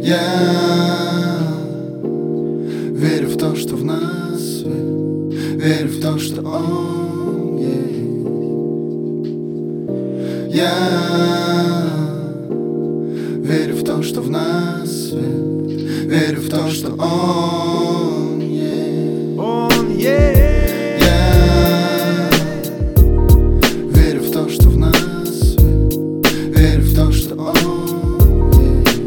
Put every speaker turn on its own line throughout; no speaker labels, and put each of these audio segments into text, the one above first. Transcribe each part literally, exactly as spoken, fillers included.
Я верю в то, что в нас свет, верю в то, что он есть. Я верю в то, что в нас свет, верю в то, что он есть.
Он есть.
Я верю в то, что в нас свет, верю в то, что он есть.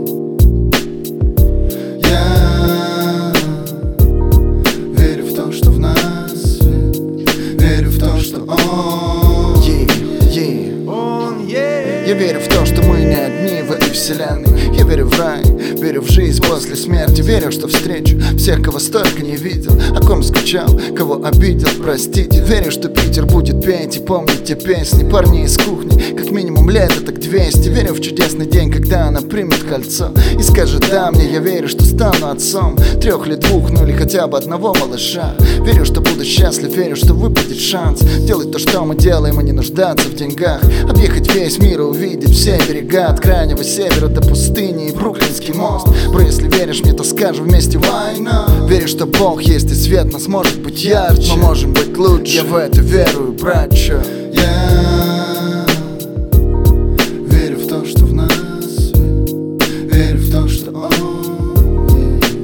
Я верю в то, что в нас свет, верю в то, что он
yeah, yeah.
Он есть.
Я верю в то, что мы не одни в этой вселенной. Я верю в рай, верю в жизнь после смерти. Верю, что встречу всех, кого столько не видел, о ком скучал, кого обидел, простите. Верю, что Питер будет петь и помнить те песни парней из кухни, как минимум лет, так двести. Верю в чудесный день, когда она примет кольцо и скажет да мне. Я верю, что стану отцом трех или двух, ну или хотя бы одного малыша. Верю, что буду счастлив, верю, что выпадет шанс делать то, что мы делаем, и не нуждаться в деньгах. Объехать весь мир и увидеть все берега, от крайнего севера до пустыни и Бруклинский мост. Бро, если веришь мне, то скажем вместе why not? Верю, что Бог есть и свет нас может быть ярче. Мы можем быть лучше, я в это верую, братча.
Я верю в то, что в нас свет, верю в то, что он есть.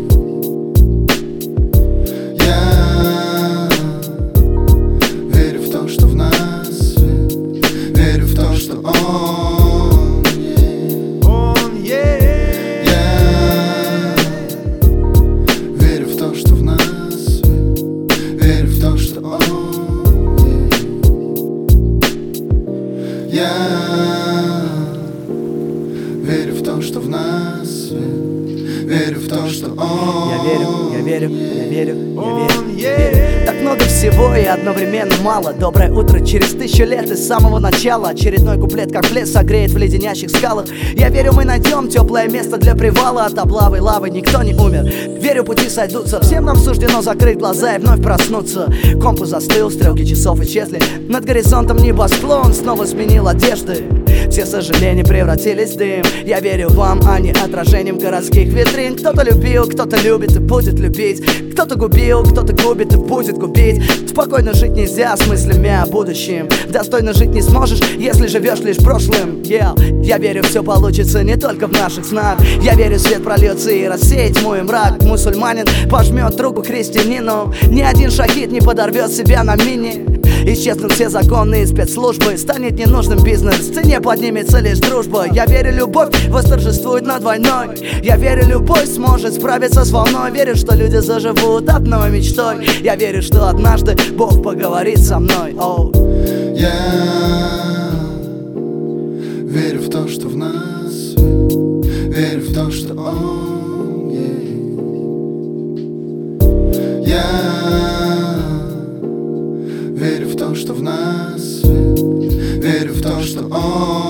Я верю в то, что в нас свет, верю в то, что он есть.
Он есть.
Я верю в то, что в нас свет, верю в то, что он есть. Я верю в то, что в нас свет, верю в то, что он.
Я верю, я верю, я верю, я
Он
верю, я верю.
есть.
Так много всего и одновременно мало. Доброе утро через тысячу лет и с самого начала. Очередной куплет, как лес, согреет в леденящих скалах. Я верю, мы найдем теплое место для привала. От облавы лавы никто не умер. Верю, пути сойдутся. Всем нам суждено закрыть глаза и вновь проснуться. Компас застыл, стрелки часов исчезли. Над горизонтом небосклон снова сменил одежды. Все сожаления превратились в дым. Я верю вам, а не отражением городских витрин. Кто-то любил, кто-то любит и будет любить. Кто-то губил, кто-то губит и будет губить. Спокойно жить нельзя с мыслями о будущем. Достойно жить не сможешь, если живешь лишь прошлым. yeah. Я верю, все получится не только в наших снах. Я верю, свет прольется и рассеет тьму и мрак. Мусульманин пожмет руку христианину. Ни один шахид не подорвет себя на мине. Исчезнут все законы и спецслужбы. Станет ненужным бизнес, в цене поднимется лишь дружба. Я верю, любовь восторжествует над войной. Я верю, любовь сможет справиться с волной. Верю, что люди заживут одной мечтой. Я верю, что однажды Бог поговорит со мной. oh.
Я верю в то, что в нас свет, верю в то, что он есть. Я верю в то, что в нас свет, верю в то, что он